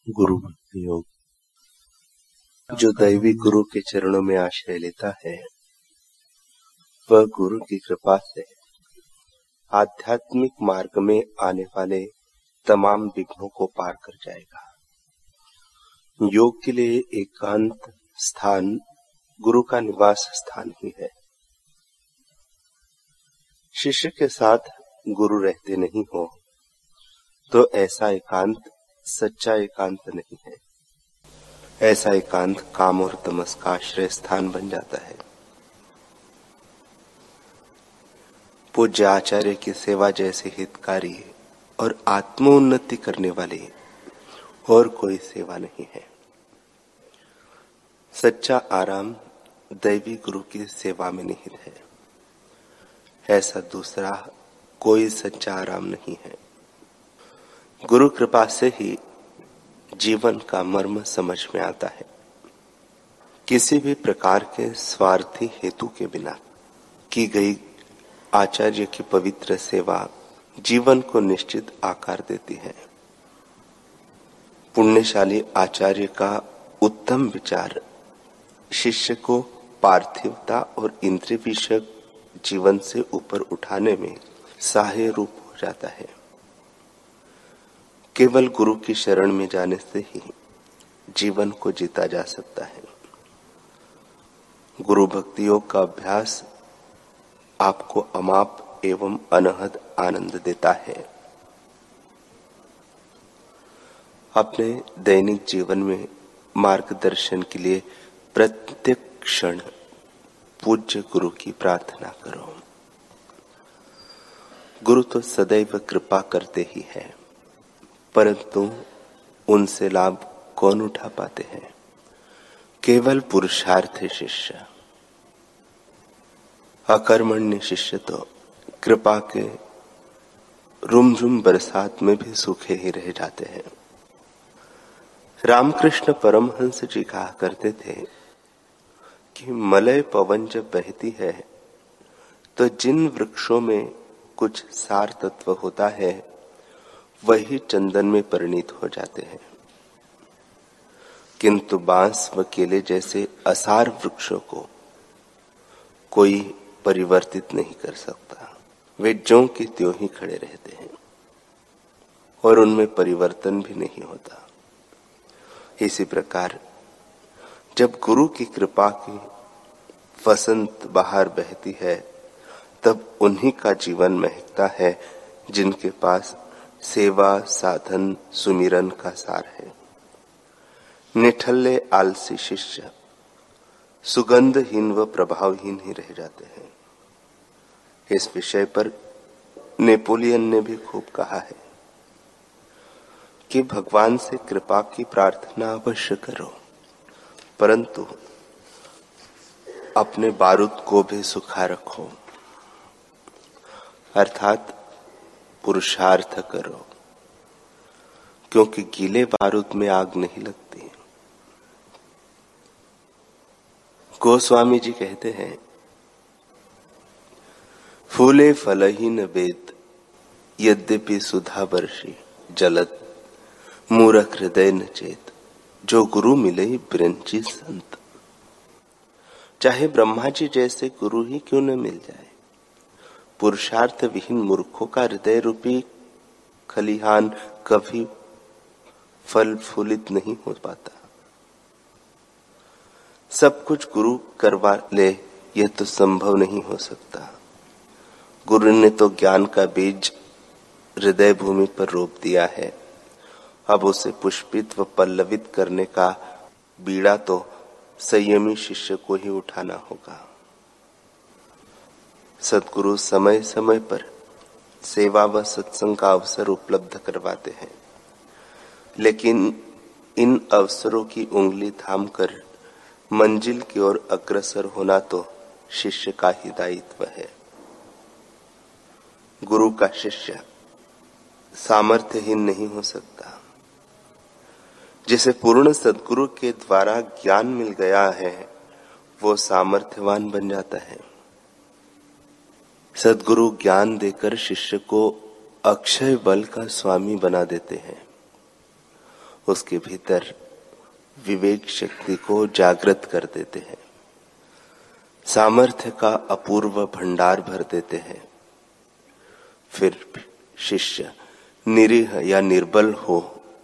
गुरु भक्ति योग। जो दैवी गुरु के चरणों में आश्रय लेता है वह गुरु की कृपा से आध्यात्मिक मार्ग में आने वाले तमाम विघ्नों को पार कर जाएगा। योग के लिए एकांत स्थान गुरु का निवास स्थान ही है। शिष्य के साथ गुरु रहते नहीं हो तो ऐसा एकांत सच्चा एकांत नहीं है। ऐसा एकांत काम और तमस का आश्रय स्थान बन जाता है। पूज्य आचार्य की सेवा जैसे हितकारी और आत्मोन्नति करने वाली और कोई सेवा नहीं है। सच्चा आराम दैवी गुरु की सेवा में निहित है। ऐसा दूसरा कोई सच्चा आराम नहीं है। गुरु कृपा से ही जीवन का मर्म समझ में आता है। किसी भी प्रकार के स्वार्थी हेतु के बिना की गई आचार्य की पवित्र सेवा जीवन को निश्चित आकार देती है। पुण्यशाली आचार्य का उत्तम विचार शिष्य को पार्थिवता और इंद्रिय विषयक जीवन से ऊपर उठाने में सहायक रूप हो जाता है। केवल गुरु की शरण में जाने से ही जीवन को जीता जा सकता है। गुरु भक्ति योग का अभ्यास आपको अमाप एवं अनहद आनंद देता है। अपने दैनिक जीवन में मार्गदर्शन के लिए प्रत्येक क्षण पूज्य गुरु की प्रार्थना करो। गुरु तो सदैव कृपा करते ही है, परंतु उनसे लाभ कौन उठा पाते हैं? केवल पुरुषार्थी शिष्य। अकर्मण्य शिष्य तो कृपा के रुमझुम बरसात में भी सूखे ही रह जाते हैं। रामकृष्ण परमहंस जी कहा करते थे कि मलय पवन जब बहती है तो जिन वृक्षों में कुछ सार तत्व होता है वही चंदन में परिणित हो जाते हैं, किंतु बांस व केले जैसे असार वृक्षों को कोई परिवर्तित नहीं कर सकता। वे ज्यों के त्यों ही खड़े रहते हैं और उनमें परिवर्तन भी नहीं होता। इसी प्रकार जब गुरु की कृपा की वसंत बहार बहती है तब उन्हीं का जीवन महकता है जिनके पास सेवा साधन सुमिरन का सार है। निठल्ले आलसी शिष्य सुगंधहीन व प्रभावहीन ही रह जाते हैं। इस विषय पर नेपोलियन ने भी खूब कहा है कि भगवान से कृपा की प्रार्थना अवश्य करो, परंतु अपने बारूद को भी सुखा रखो, अर्थात पुरुषार्थ करो, क्योंकि गीले बारूद में आग नहीं लगती। गोस्वामी जी कहते हैं, फूले फलही न वेद यद्यपि सुधा वर्षी जलत मूरख हृदय न चेत जो गुरु मिले बिरंची संत। चाहे ब्रह्मा जी जैसे गुरु ही क्यों न मिल जाए, पुरुषार्थ विहीन मूर्खों का हृदय रूपी खलिहान कभी फल फूलित नहीं हो पाता। सब कुछ गुरु करवा ले यह तो संभव नहीं हो सकता। गुरु ने तो ज्ञान का बीज हृदय भूमि पर रोप दिया है, अब उसे पुष्पित व पल्लवित करने का बीड़ा तो संयमी शिष्य को ही उठाना होगा। सद्गुरु समय समय पर सेवा व सत्संग का अवसर उपलब्ध करवाते हैं, लेकिन इन अवसरों की उंगली थामकर मंजिल की ओर अग्रसर होना तो शिष्य का ही दायित्व है। गुरु का शिष्य सामर्थ्यहीन नहीं हो सकता। जिसे पूर्ण सद्गुरु के द्वारा ज्ञान मिल गया है वो सामर्थ्यवान बन जाता है। सद्गुरु ज्ञान देकर शिष्य को अक्षय बल का स्वामी बना देते हैं उसके भीतर विवेक शक्ति को जागृत कर देते हैं, सामर्थ्य का अपूर्व भंडार भर देते हैं। फिर शिष्य निरीह या निर्बल हो,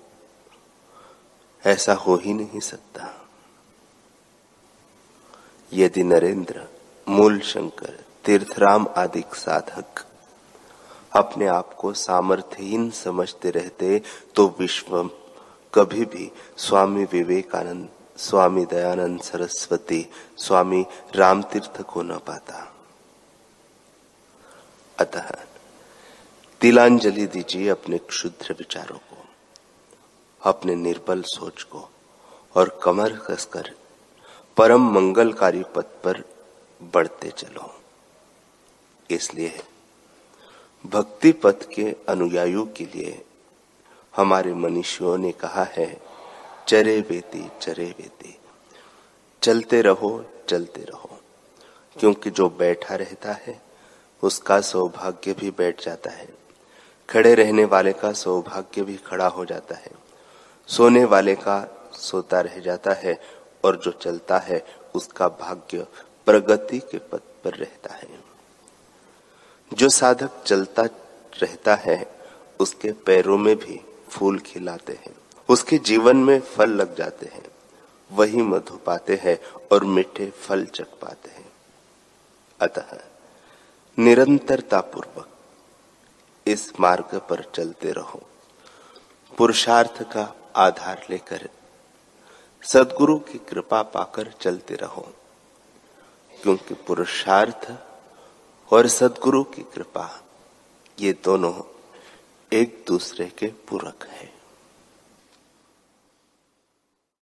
ऐसा हो ही नहीं सकता। यदि नरेंद्र, मूल शंकर, तीर्थराम आदि साधक अपने आप को सामर्थ्यहीन समझते रहते तो विश्व कभी भी स्वामी विवेकानंद, स्वामी दयानंद सरस्वती, स्वामी रामतीर्थ को न पाता। अतः तिलांजलि दीजिए अपने क्षुद्र विचारों को, अपने निर्बल सोच को, और कमर कसकर परम मंगलकारी पथ पर बढ़ते चलो। इसलिए भक्ति पथ के अनुयायियों के लिए हमारे मनीषियों ने कहा है, चरे वेती चरे वेती, चलते रहो चलते रहो। क्योंकि जो बैठा रहता है उसका सौभाग्य भी बैठ जाता है, खड़े रहने वाले का सौभाग्य भी खड़ा हो जाता है, सोने वाले का सोता रह जाता है, और जो चलता है उसका भाग्य प्रगति के पथ पर रहता है। जो साधक चलता रहता है उसके पैरों में भी फूल खिलाते हैं, उसके जीवन में फल लग जाते हैं, वही मधु पाते हैं और मीठे फल चख पाते हैं। अतः निरंतरता पूर्वक इस मार्ग पर चलते रहो, पुरुषार्थ का आधार लेकर सद्गुरु की कृपा पाकर चलते रहो। क्योंकि पुरुषार्थ और सद्गुरु की कृपा, ये दोनों एक दूसरे के पूरक हैं।